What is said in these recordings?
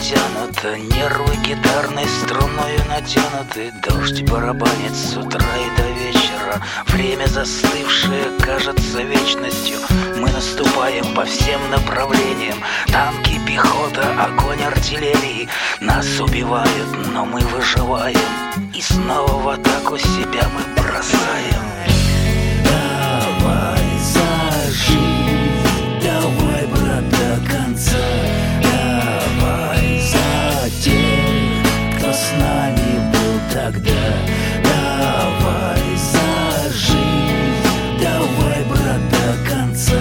натянуто, нервы гитарной струною натянуты. Дождь барабанит с утра и до вечера. Время застывшее кажется вечностью. Мы наступаем по всем направлениям. Танки, пехота, огонь артиллерии. Нас убивают, но мы выживаем. И снова в атаку себя мы бросаем. Давай за жизнь, давай, брат, до конца. Давай за тех, кто с нами был тогда. Давай за жизнь, давай, брат, до конца.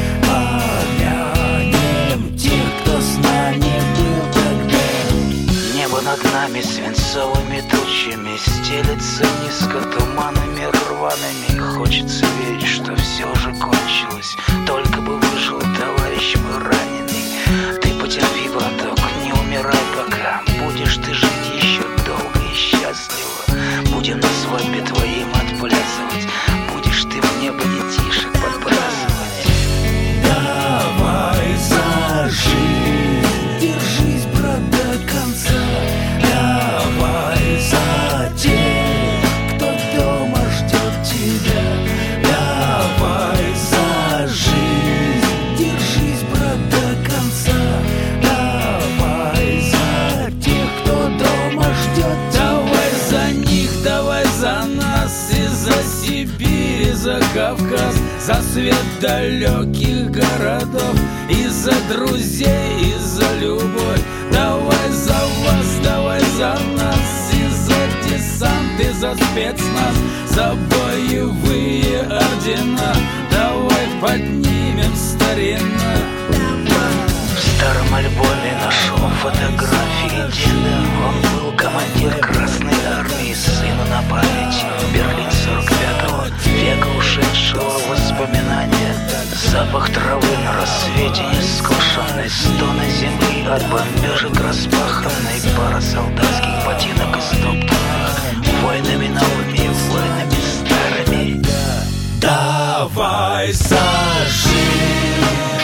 Помянем тех, кто с нами был тогда. Небо над нами свинцовыми тучами стелется низко туманами рваными. Хочется верить, что все же кончилось. Только бы выжил товарищ мой раненый. Ты потерпи, браток, не умирай пока. Будешь ты жить еще долго и счастливо. Будем на свадьбе твоим отплясывать. Будешь ты в небо детишек подбрасывать. Давай за жизнь, держись, брат, до конца. Давай за тех, кто дома ждет тебя. Давай за жизнь, держись, брат, до конца. Давай за тех, кто дома ждет тебя. Давай за них, давай за нас, и за Сибирь, и за Кавказ, за свет далеких городов, и за друзей, и за любовь. Давай за вас, давай за нас, и за десант, и за спецназ, за боевые ордена. Давай поднимем старина. В старом альбоме нашел фотографии деда. Он был командир Красной Армии, сыну на память. Берлин 45-го века ушедшего воспоминания. Запах травы на рассвете нескошенной, стоны земли от бомбежек распаханной, пара солдатских ботинок истоптанных войнами новыми, войнами старыми. Давай за жизнь.